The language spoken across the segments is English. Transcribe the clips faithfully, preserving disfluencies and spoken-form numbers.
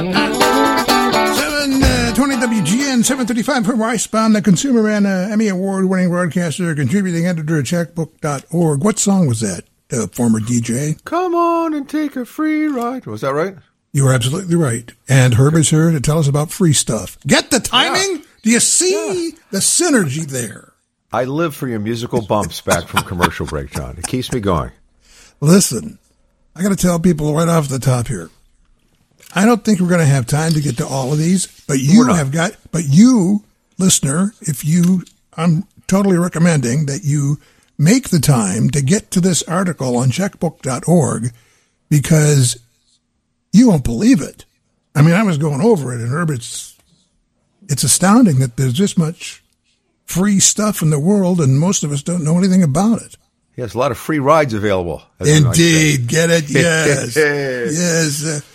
twenty W G N, seven thirty-five from Weissbaum, the consumer and uh, Emmy Award-winning broadcaster, contributing editor at checkbook dot org. What song was that, uh, former D J? Come on and take a free ride. Was that right? You were absolutely right. And Herb is here to tell us about free stuff. Get the timing? Yeah. Do you see yeah. the synergy there? I live for your musical bumps back from commercial break, John. It keeps me going. Listen, I got to tell people right off the top here. I don't think we're going to have time to get to all of these, but you have got, but you, listener, if you, I'm totally recommending that you make the time to get to this article on checkbook dot org because you won't believe it. I mean, I was going over it, and Herb, it's, it's astounding that there's this much free stuff in the world, and most of us don't know anything about it. Yes, a lot of free rides available. Indeed. Get it? Yes. yes. Uh,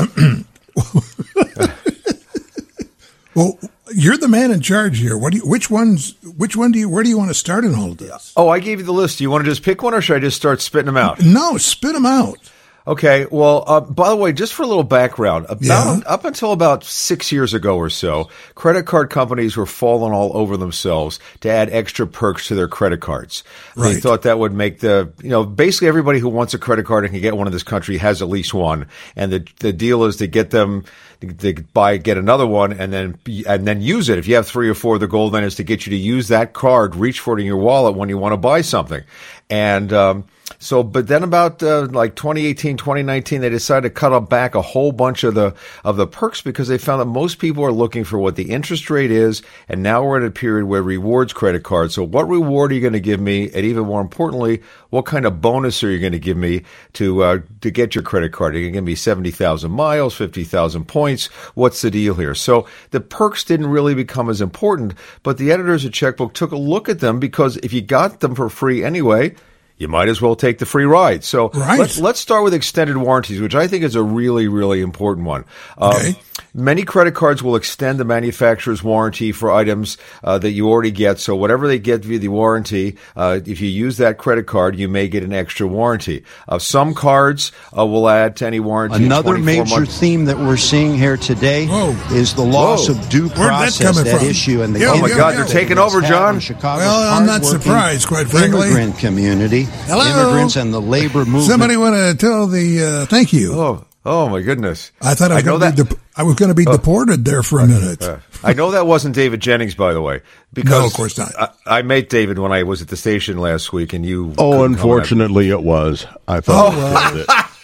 well, you're the man in charge here. What do you, which ones, which one do you, where do you want to start in all of this? Oh, I gave you the list. Do you want to just pick one or should I just start spitting them out? No, spit them out. Okay. Well, uh, by the way, just for a little background, about Yeah. up until about six years ago or so, credit card companies were falling all over themselves to add extra perks to their credit cards. They Right. thought that would make the, you know, basically everybody who wants a credit card and can get one in this country has at least one. And the the deal is to get them, to buy, get another one and then, and then use it. If you have three or four, the goal then is to get you to use that card, reach for it in your wallet when you want to buy something. And, um, So, but then about uh, like twenty eighteen, twenty nineteen, they decided to cut up back a whole bunch of the of the perks because they found that most people are looking for what the interest rate is, and now we're at a period where rewards credit cards. So, what reward are you going to give me, and even more importantly, what kind of bonus are you going to give me to uh, to get your credit card? Are you going to give me seventy thousand miles, fifty thousand points? What's the deal here? So, the perks didn't really become as important, but the editors at Checkbook took a look at them because if you got them for free anyway, you might as well take the free ride. So right. let's, let's start with extended warranties, which I think is a really, really important one. Okay. Um, many credit cards will extend the manufacturer's warranty for items uh, that you already get. So whatever they get via the warranty, uh, if you use that credit card, you may get an extra warranty. Uh, some cards uh, will add to any warranty. Another major months. theme that we're seeing here today Whoa. is the loss Whoa. of due Where'd that process, coming that from? issue, and the Yeah, Oh my yeah, God, yeah. they're taking over, John. Well, I'm not surprised, quite frankly. Immigrant community, Hello? immigrants, and the labor movement. Somebody want to tell the uh, thank you. Oh, oh my goodness! I thought I was I know going to be that- dep- I was going to be Oh. deported there for a minute. Uh, I know that wasn't David Jennings, by the way. Because No, of course not. I, I met David when I was at the station last week, and you. Oh, couldn't unfortunately, it was. I thought Oh, it was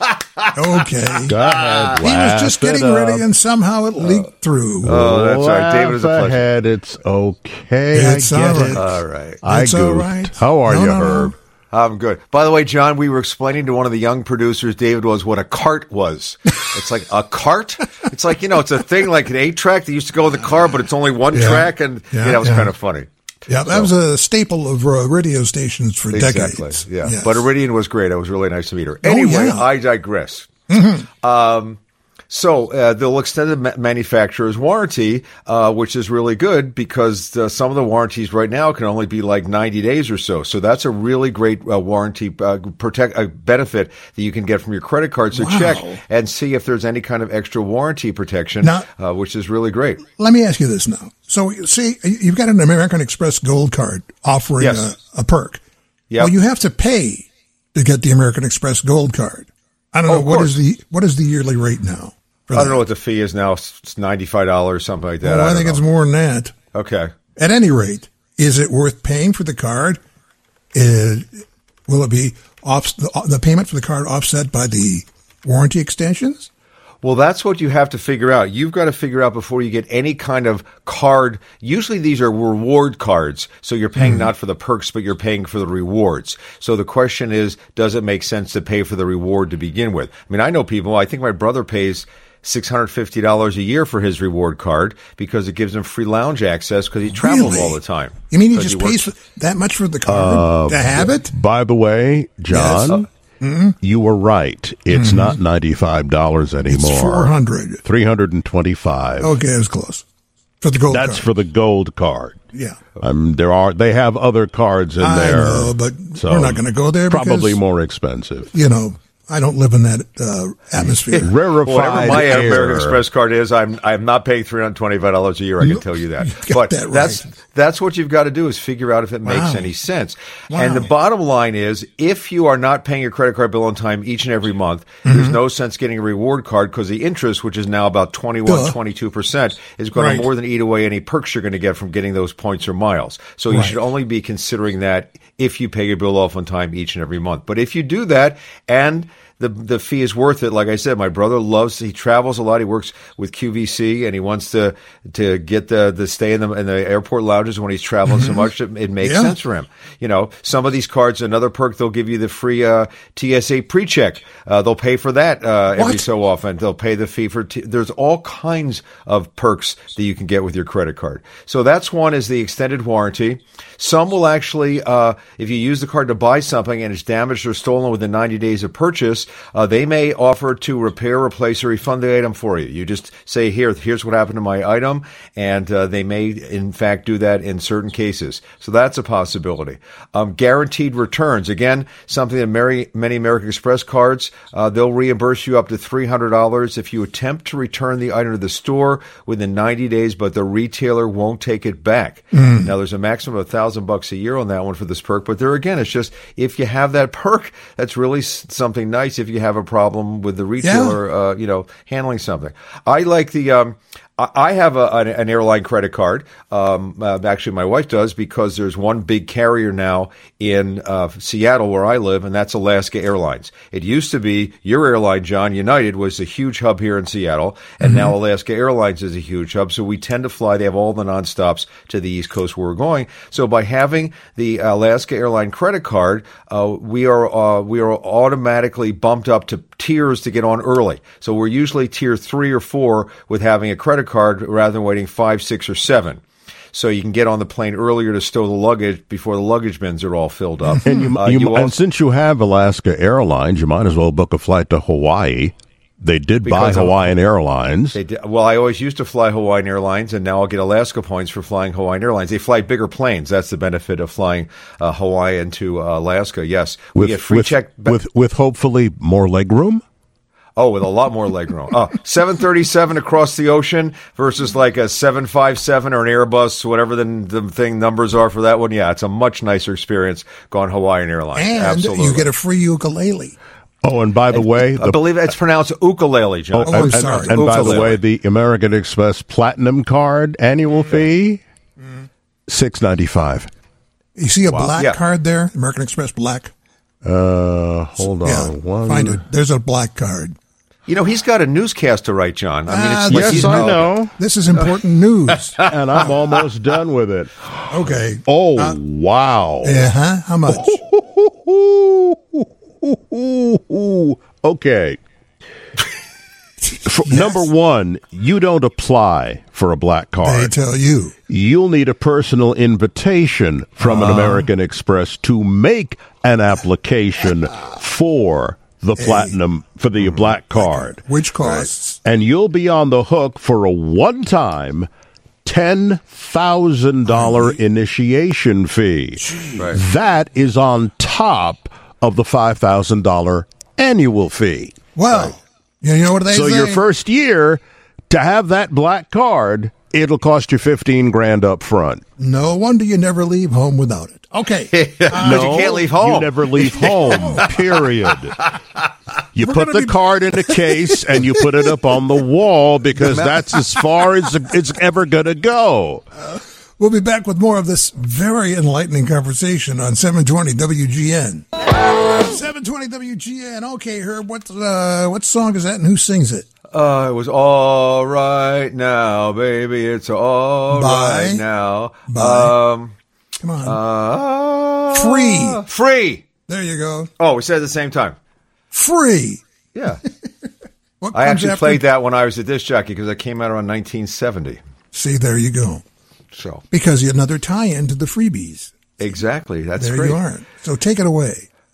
it. Okay. Go ahead, He was just laugh it getting ready, up. and somehow it leaked through. Oh, that's right. David is a Laugh pleasure. ahead. It's okay. It's I get all right. it. All right. I It's goofed. all right. How are No, you, no, no. Herb? I'm good. By the way, John, we were explaining to one of the young producers, David, was what a cart was. It's like a cart. It's like, you know, it's a thing like an eight track that used to go in the car, but it's only one Yeah. track. And Yeah, yeah, that was yeah. kind of funny. Yeah, that was a staple of uh, radio stations for Exactly. decades. Yeah. Yes. But Iridian was great. It was really nice to meet her. Oh, Anyway, yeah. I digress. Mm-hmm. Um, So uh, they'll extend the ma- manufacturer's warranty, uh, which is really good because uh, some of the warranties right now can only be like ninety days or so. So that's a really great uh, warranty uh, protect uh, benefit that you can get from your credit card. So Wow. check and see if there's any kind of extra warranty protection, Now- uh, which is really great. Let me ask you this now. So, see, you've got an American Express Gold card offering Yes. a, a perk. Yep. Well, you have to pay to get the American Express Gold card. I don't Oh, know of what course. is the what is the yearly rate now. for I don't that? know what the fee is now. It's ninety-five dollars, something like that. Well, I, don't think know. it's more than that. Okay. At any rate, is it worth paying for the card? Uh, will it be off the, the payment for the card offset by the warranty extensions? Well, that's what you have to figure out. You've got to figure out before you get any kind of card. Usually these are reward cards. So you're paying mm. not for the perks, but you're paying for the rewards. So the question is, does it make sense to pay for the reward to begin with? I mean, I know people, I think my brother pays six hundred fifty dollars a year for his reward card because it gives him free lounge access because he travels Really? all the time. You mean he 'Cause just he pays works- for that much for the card Uh, to have it? By the way, John, Yes. Uh, mm-hmm. you were right. It's Mm-hmm. not ninety-five dollars anymore. It's four hundred. three hundred twenty-five. Okay, it was close. For the gold That's card. for the gold card. Yeah. Um, there are they have other cards in I there. know, but so we're not going to go there because, probably more expensive. you know, I don't live in that uh, atmosphere. Rarefied Whatever my air. American Express card is, I'm I'm not paying three hundred twenty-five dollars a year. I can tell you that. You got But that right. that's that's what you've got to do is figure out if it makes Wow. any sense. Wow. And the bottom line is, if you are not paying your credit card bill on time each and every month, Mm-hmm. there's no sense getting a reward card because the interest, which is now about twenty-one, Duh. twenty-two percent, is going Right. to more than eat away any perks you're going to get from getting those points or miles. So you Right. should only be considering that if you pay your bill off on time each and every month. But if you do that and the the fee is worth it. Like I said, my brother loves, he travels a lot. He works with Q V C and he wants to to get the the stay in the in the airport lounges when he's traveling so much. It, it makes Yeah. sense for him. You know, some of these cards, another perk, they'll give you the free uh, T S A pre-check. Uh, they'll pay for that uh, every What? so often. They'll pay the fee for. T- There's all kinds of perks that you can get with your credit card. So that's one is the extended warranty. Some will actually, uh, if you use the card to buy something and it's damaged or stolen within ninety days of purchase, uh, they may offer to repair, replace, or refund the item for you. You just say, here, here's what happened to my item, and uh, they may, in fact, do that in certain cases. So that's a possibility. Um, guaranteed returns. Again, something that many, many American Express cards, uh, they'll reimburse you up to three hundred dollars if you attempt to return the item to the store within ninety days, but the retailer won't take it back. Mm. Now, there's a maximum of one thousand bucks a year on that one for this perk, but there again, it's just if you have that perk, that's really s- something nice if you have a problem with the retailer, Yeah. uh, you know, handling something. I like the, um, I I have a, an, an airline credit card. Um, uh, actually, my wife does because there's one big carrier now in uh, Seattle where I live, and that's Alaska Airlines. It used to be your airline, John, United, was a huge hub here in Seattle, and now Alaska Airlines is a huge hub. So we tend to fly. They have all the nonstops to the East Coast where we're going. So by having the Alaska Airline credit card, uh, we are uh, we are automatically bumped up to tiers to get on early. So we're usually tier three or four with having a credit card rather than waiting five, six, or seven. So you can get on the plane earlier to stow the luggage before the luggage bins are all filled up. And you, Uh, you, you and also- since you have Alaska Airlines, you might as well book a flight to Hawaii. They did buy Because of- Hawaiian Airlines. They did, well, I always used to fly Hawaiian Airlines, and now I'll get Alaska points for flying Hawaiian Airlines. They fly bigger planes. That's the benefit of flying uh, Hawaiian to uh, Alaska. Yes, we with, get free with, check. with with hopefully more leg room. Oh, with a lot more legroom. Oh, seven thirty-seven across the ocean versus like a seven fifty-seven or an Airbus, whatever the, the thing numbers are for that one. Yeah, it's a much nicer experience going Hawaiian Airlines. And Absolutely. you get a free ukulele. Oh, and by the way, I the, believe it's pronounced ukulele, John. Oh, I'm and, sorry. and by the Ukulele. way, the American Express Platinum Card annual fee six ninety five. You see a black Yeah. card there? American Express black. Uh, hold on, Yeah, one. find it. There's a black card. You know, he's got a newscast to write, John. I mean, Ah, it's like this Yes, is- I know, This is important news. and I'm almost done with it. Okay. Oh, wow. Uh huh. How much? Okay. For, Number one, you don't apply for a black They card. tell you. You'll need a personal invitation from an American Express to make an application for the platinum, for the black card. Which costs? And you'll be on the hook for a one-time ten thousand dollars initiation fee. Right. That is on top of the five thousand dollars annual fee. Well, you know what they So say? your first year, to have that black card, it'll cost you fifteen grand up front. No wonder you never leave home without it. Okay. Because you can't leave home. You never leave home, period. You We're put gonna the be- card in a case and you put it up on the wall because that's as far as it's ever going to go. We'll be back with more of this very enlightening conversation on seven twenty W G N. seven twenty W G N. Okay, Herb, what, uh, what song is that and who sings it? Uh, it was all right now, baby. It's all Bye. right now. Bye. Um, Come on. uh, Free. Free. There you go. Oh, we said it at the same time. Free. Yeah. What I comes actually after- played that when I was a disc jockey because I came out around nineteen seventy. See, there you go. So Because another tie-in to the freebies. exactly, that's There great. you are. So take it away.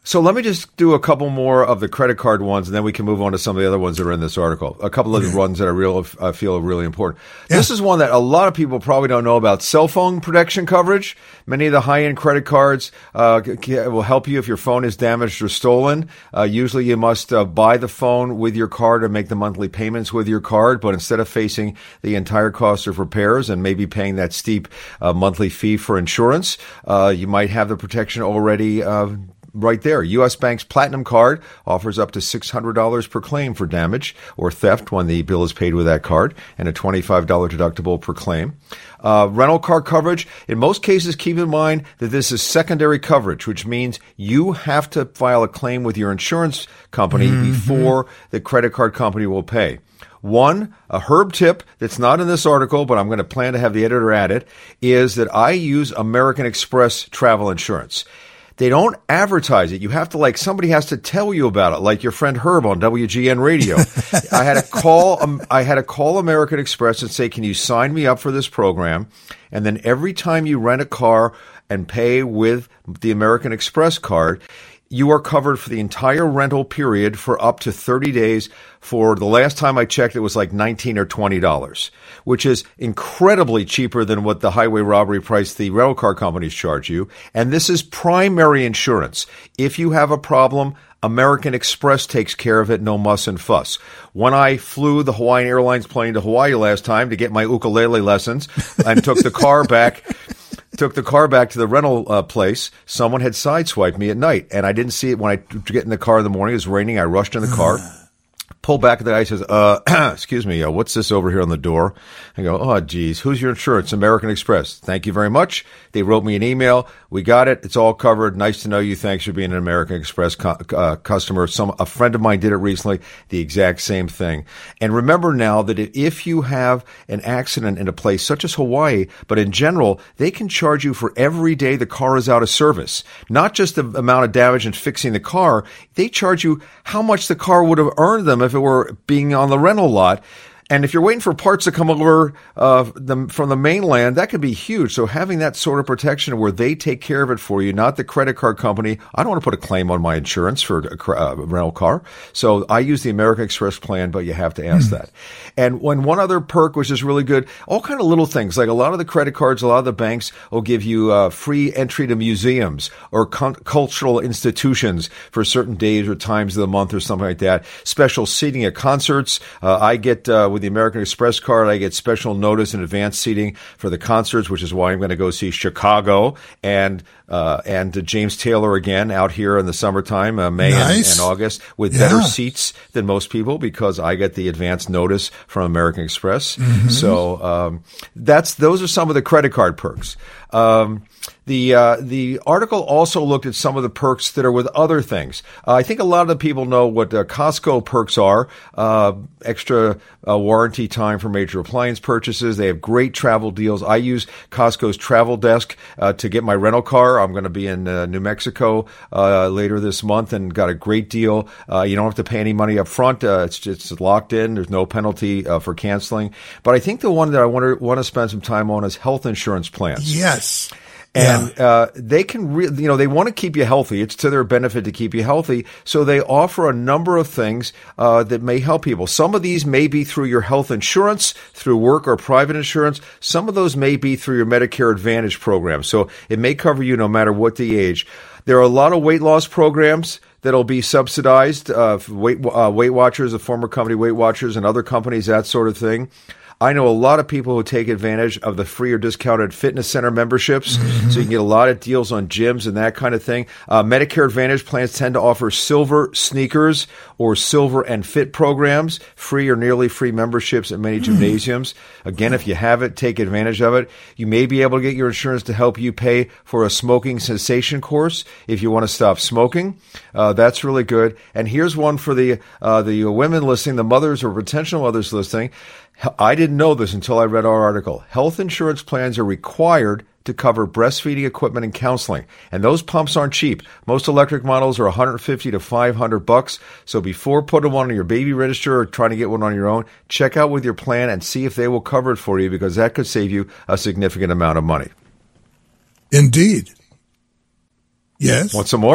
So let me just do a couple more of the credit card ones, and then we can move on to some of the other ones that are in this article. A couple of the ones that I real I feel are really important. Yeah. This is one that a lot of people probably don't know about: cell phone protection coverage. Many of the high-end credit cards uh, will help you if your phone is damaged or stolen. Uh, usually, you must uh, buy the phone with your card and make the monthly payments with your card. But instead of facing the entire cost of repairs and maybe paying that steep uh, monthly fee for insurance, uh, you might have the protection already. Uh, Right there. U S. Bank's Platinum Card offers up to six hundred dollars per claim for damage or theft when the bill is paid with that card, and a twenty-five dollars deductible per claim. Uh, rental car coverage. In most cases, keep in mind that this is secondary coverage, which means you have to file a claim with your insurance company mm-hmm. before the credit card company will pay. One, a herb tip that's not in this article, but I'm going to plan to have the editor add it, is that I use American Express travel insurance. They don't advertise it. You have to, like, somebody has to tell you about it, like your friend Herb on W G N Radio. I had to call, um, I had to call American Express and say, can you sign me up for this program? And then every time you rent a car and pay with the American Express card, you are covered for the entire rental period for up to thirty days. For the last time I checked, it was like nineteen or twenty dollars, which is incredibly cheaper than what the highway robbery price the rental car companies charge you. And this is primary insurance. If you have a problem, American Express takes care of it, no muss and fuss. When I flew the Hawaiian Airlines plane to Hawaii last time to get my ukulele lessons and took the car back, took the car back to the rental uh, place, someone had sideswiped me at night, and I didn't see it when I get in the car in the morning. It was raining. I rushed in the car. Pull back, the guy says, uh, excuse me, uh, what's this over here on the door? I go, oh, geez, who's your insurance? American Express. Thank you very much. They wrote me an email. We got it. It's all covered. Nice to know you. Thanks for being an American Express co- uh, customer. Some A friend of mine did it recently, the exact same thing. And remember now that if you have an accident in a place such as Hawaii, but in general, they can charge you for every day the car is out of service. Not just the amount of damage in fixing the car. They charge you how much the car would have earned them if it were being on the rental lot. And if you're waiting for parts to come over uh, the, from the mainland, that could be huge. So having that sort of protection where they take care of it for you, not the credit card company. I don't want to put a claim on my insurance for a uh, rental car. So I use the American Express plan, but you have to ask that. And when one other perk, which is really good, all kind of little things, like a lot of the credit cards, a lot of the banks will give you uh, free entry to museums or con- cultural institutions for certain days or times of the month or something like that. Special seating at concerts. Uh, I get... Uh, With the American Express card, I get special notice and advance seating for the concerts, which is why I'm going to go see Chicago and uh, and James Taylor again out here in the summertime, uh, May nice. and, and August, with yeah. better seats than most people because I get the advance notice from American Express. Mm-hmm. So um, that's those are some of the credit card perks. Um, The uh, the article also looked at some of the perks that are with other things. Uh, I think a lot of the people know what uh, Costco perks are. Uh, extra uh, warranty time for major appliance purchases. They have great travel deals. I use Costco's travel desk uh, to get my rental car. I'm going to be in uh, New Mexico uh, later this month and got a great deal. Uh, you don't have to pay any money up front. Uh, it's just locked in. There's no penalty uh, for canceling. But I think the one that I want to want to spend some time on is health insurance plans. Yes. And yeah. uh, they can, re- you know, they want to keep you healthy. It's to their benefit to keep you healthy. So they offer a number of things uh, that may help people. Some of these may be through your health insurance, through work or private insurance. Some of those may be through your Medicare Advantage program. So it may cover you no matter what the age. There are a lot of weight loss programs that'll be subsidized. Uh, Weight, uh, Weight Watchers, the former company Weight Watchers, and other companies, that sort of thing. I know a lot of people who take advantage of the free or discounted fitness center memberships, mm-hmm. so you can get a lot of deals on gyms and that kind of thing. Uh, Medicare Advantage plans tend to offer silver sneakers or silver and fit programs, free or nearly free memberships at many gymnasiums. Again, if you have it, take advantage of it. You may be able to get your insurance to help you pay for a smoking cessation course if you want to stop smoking. Uh, that's really good. And here's one for the uh, the women listening, the mothers or potential mothers listening. I didn't know this until I read our article. Health insurance plans are required to cover breastfeeding equipment and counseling. And those pumps aren't cheap. Most electric models are one hundred fifty to five hundred bucks. So before putting one on your baby register or trying to get one on your own, check out with your plan and see if they will cover it for you, because that could save you a significant amount of money. Indeed. Yes. Want some more?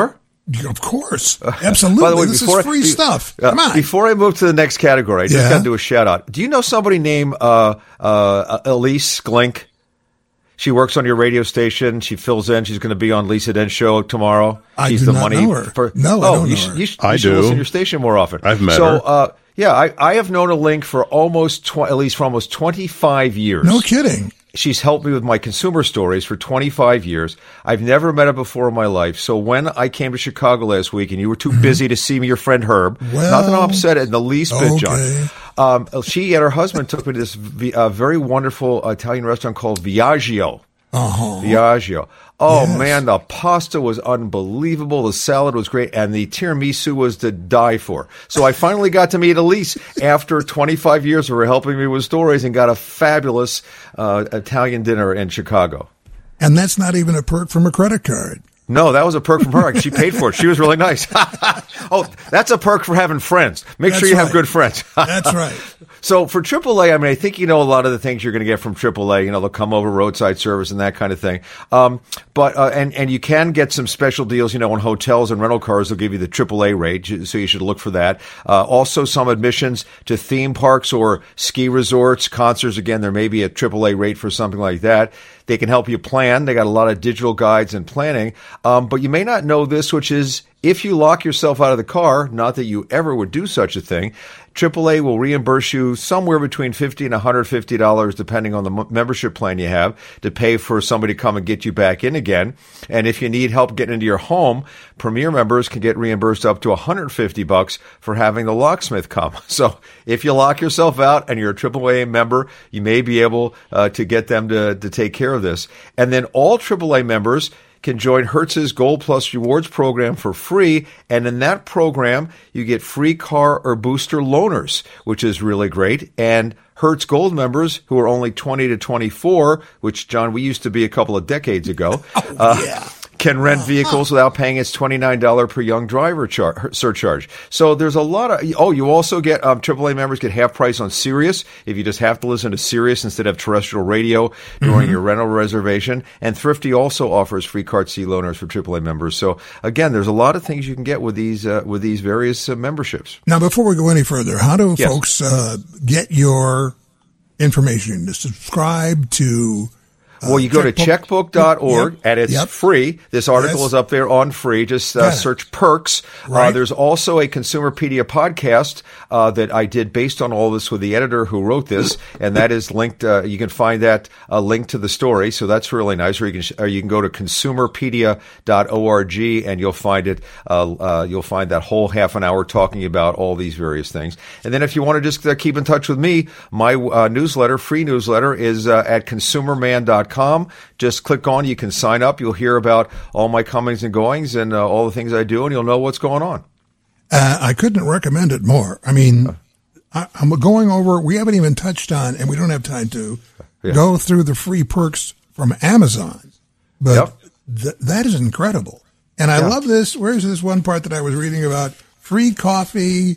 Of course. Absolutely. By the way, this before, is free be, stuff. Uh, Come on. Before I move to the next category, I just Yeah. got to do a shout out. Do you know somebody named uh, uh, Elise Glink? She works on your radio station. She fills in. She's going to be on Lisa Dent's show tomorrow. I She's do the not money know her. For, No, I oh, don't you know should, her. you should, I you should do. listen to your station more often. I've met so, her. Uh, yeah, I, I have known a Link for almost tw- at least for almost twenty-five years. No kidding. She's helped me with my consumer stories for twenty-five years. I've never met her before in my life. So when I came to Chicago last week and you were too busy to see me, your friend Herb, Well, not that I'm upset in the least bit, John. okay. Um, she and her husband took me to this v- uh, very wonderful Italian restaurant called Viaggio. Uh-huh. Viaggio. Oh, Yes. man, the pasta was unbelievable. The salad was great. And the tiramisu was to die for. So I finally got to meet Elise after twenty-five years of her helping me with stories and got a fabulous uh, Italian dinner in Chicago. And that's not even a perk from a credit card. No, that was a perk from her. She paid for it. She was really nice. Oh, that's a perk for having friends. Make That's sure you have right. good friends. That's right. So for triple A, I mean, I think you know a lot of the things you're going to get from triple A. You know, they'll come over roadside service and that kind of thing. Um, but uh, and and you can get some special deals. You know, on hotels and rental cars, they'll give you the triple A rate, so you should look for that. Uh, also, some admissions to theme parks or ski resorts, concerts. Again, there may be a triple A rate for something like that. They can help you plan. They got a lot of digital guides and planning. Um, but you may not know this, which is if you lock yourself out of the car, not that you ever would do such a thing, triple A will reimburse you somewhere between fifty dollars and one hundred fifty dollars, depending on the m- membership plan you have, to pay for somebody to come and get you back in again. And if you need help getting into your home, Premier members can get reimbursed up to one hundred fifty bucks for having the locksmith come. So if you lock yourself out and you're a triple A member, you may be able uh, to get them to, to take care of this. And then all triple A members can join Hertz's Gold Plus Rewards program for free. And in that program, you get free car or booster loaners, which is really great. And Hertz Gold members who are only twenty to twenty-four, which, John, we used to be a couple of decades ago, Oh, uh, yeah. can rent vehicles without paying its twenty-nine dollars per young driver char- surcharge. So there's a lot of, oh, you also get, um, triple A members get half price on Sirius if you just have to listen to Sirius instead of terrestrial radio during mm-hmm. your rental reservation. And Thrifty also offers free Cart C loaners for triple A members. So again, there's a lot of things you can get with these, uh, with these various uh, memberships. Now, before we go any further, how do Yes. folks uh, get your information to subscribe to? Uh, Well, you go checkbook. to checkbook dot org, Yep. and it's Yep. free. This article Yes. is up there on free. Just uh, Got it. search perks. Right. Uh, there's also a Consumerpedia podcast uh, that I did based on all this with the editor who wrote this, and that is linked. Uh, you can find that uh, link to the story, so that's really nice. Or you can or you can go to consumerpedia dot org, and you'll find it. Uh, uh, you'll find that whole half an hour talking about all these various things. And then if you want to just uh, keep in touch with me, my uh, newsletter, free newsletter, is uh, at consumer man dot com. Just Just click on, you can sign up. You'll hear about all my comings and goings and uh, all the things I do, and you'll know what's going on. Uh, I couldn't recommend it more. I mean, I, I'm going over, we haven't even touched on, and we don't have time to Yeah. go through the free perks from Amazon. But Yep. th- that is incredible. And I Yeah. love this. Where's this one part that I was reading about? Free coffee,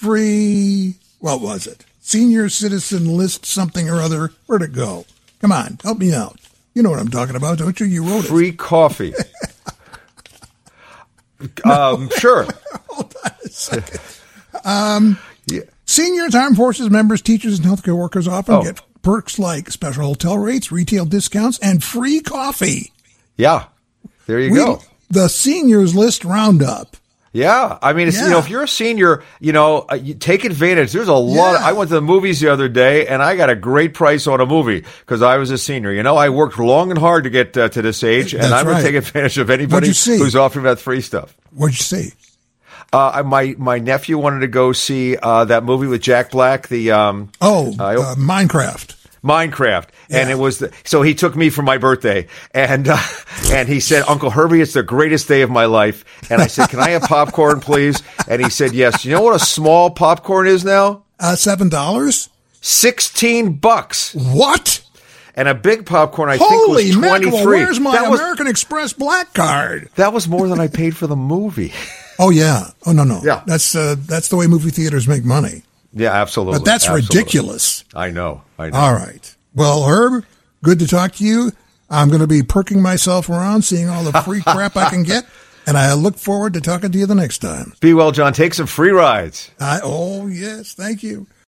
free, what was it? Senior citizen list something or other. Where'd it go? Come on, help me out. You know what I'm talking about, don't you? You wrote it. Free coffee. um, sure. Hold on a second. Um, Yeah. Seniors, armed forces members, teachers, and healthcare workers often Oh. get perks like special hotel rates, retail discounts, and free coffee. Yeah. There you We- go. The seniors list roundup. Yeah, I mean, it's, you Yeah. know, if you're a senior, you know, uh, you take advantage. There's a lot. Of, Yeah. I went to the movies the other day, and I got a great price on a movie because I was a senior. You know, I worked long and hard to get uh, to this age, and That's I'm going right. to take advantage of What'd anybody you see? who's offering that free stuff. What'd you see? Uh, my my nephew wanted to go see uh, that movie with Jack Black, the um, Oh, uh, uh, Minecraft. Minecraft, and Yeah. it was the, so he took me for my birthday, and uh, and he said, "Uncle Herbie, it's the greatest day of my life." And I said, "Can I have popcorn, please?" And he said, "Yes." You know what a small popcorn is now? Uh, seven dollars? Sixteen bucks. What? And a big popcorn, I Holy think, was mackerel, twenty-three. where's my that was American Express Black Card? that was more than I paid for the movie. Oh, yeah. Oh, no, no. Yeah. That's, uh, that's the way movie theaters make money. Yeah, absolutely. But that's Absolutely. ridiculous. I know. I know. All right. Well, Herb, good to talk to you. I'm going to be perking myself around, seeing all the free crap I can get. And I look forward to talking to you the next time. Be well, John. Take some free rides. I, oh, yes. Thank you.